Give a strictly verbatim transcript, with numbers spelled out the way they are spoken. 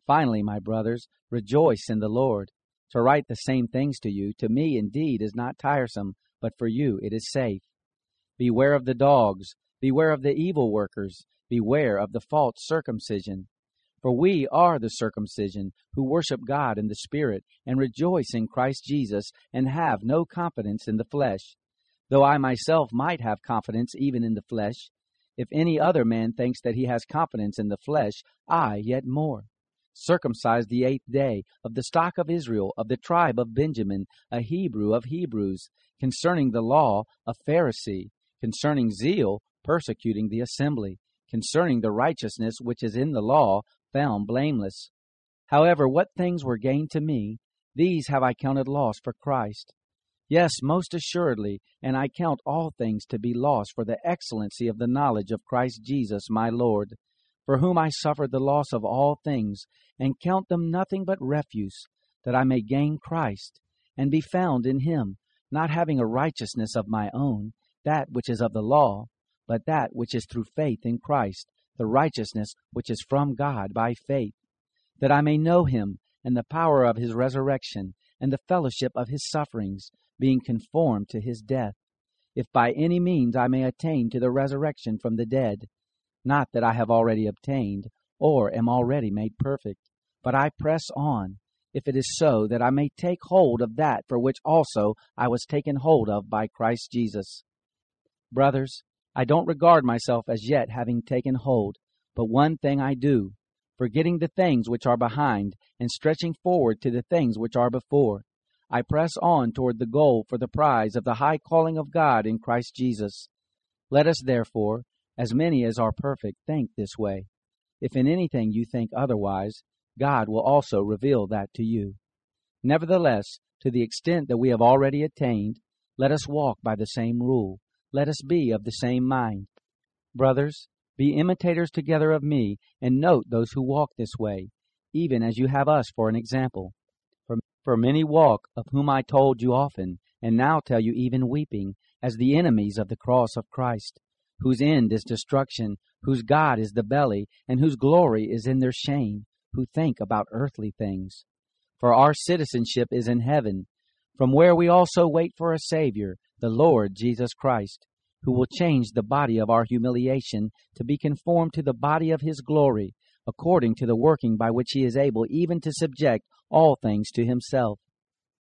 Finally, my brothers, rejoice in the Lord. To write the same things to you, to me indeed is not tiresome, but for you it is safe. Beware of the dogs, beware of the evil workers, beware of the false circumcision. For we are the circumcision, who worship God in the Spirit, and rejoice in Christ Jesus, and have no confidence in the flesh. Though I myself might have confidence even in the flesh, if any other man thinks that he has confidence in the flesh, I yet more. Circumcised the eighth day, of the stock of Israel, of the tribe of Benjamin, a Hebrew of Hebrews, concerning the law, a Pharisee, concerning zeal, persecuting the assembly, concerning the righteousness which is in the law, found blameless. However, what things were gained to me, these have I counted loss for Christ. Yes, most assuredly, and I count all things to be loss for the excellency of the knowledge of Christ Jesus my Lord, for whom I suffered the loss of all things, and count them nothing but refuse, that I may gain Christ, and be found in him, not having a righteousness of my own, that which is of the law, but that which is through faith in Christ, the righteousness which is from God by faith, that I may know him, and the power of his resurrection, and the fellowship of his sufferings, being conformed to his death, if by any means I may attain to the resurrection from the dead. Not that I have already obtained, or am already made perfect, but I press on, if it is so that I may take hold of that for which also I was taken hold of by Christ Jesus. Brothers, I don't regard myself as yet having taken hold, but one thing I do, forgetting the things which are behind, and stretching forward to the things which are before. I press on toward the goal for the prize of the high calling of God in Christ Jesus. Let us therefore, as many as are perfect, think this way. If in anything you think otherwise, God will also reveal that to you. Nevertheless, to the extent that we have already attained, let us walk by the same rule. Let us be of the same mind. Brothers, be imitators together of me, and note those who walk this way, even as you have us for an example. For, for many walk, of whom I told you often, and now tell you even weeping, as the enemies of the cross of Christ, whose end is destruction, whose God is the belly, and whose glory is in their shame, who think about earthly things. For our citizenship is in heaven, from where we also wait for a Savior, the Lord Jesus Christ, who will change the body of our humiliation to be conformed to the body of his glory, according to the working by which he is able even to subject all things to himself.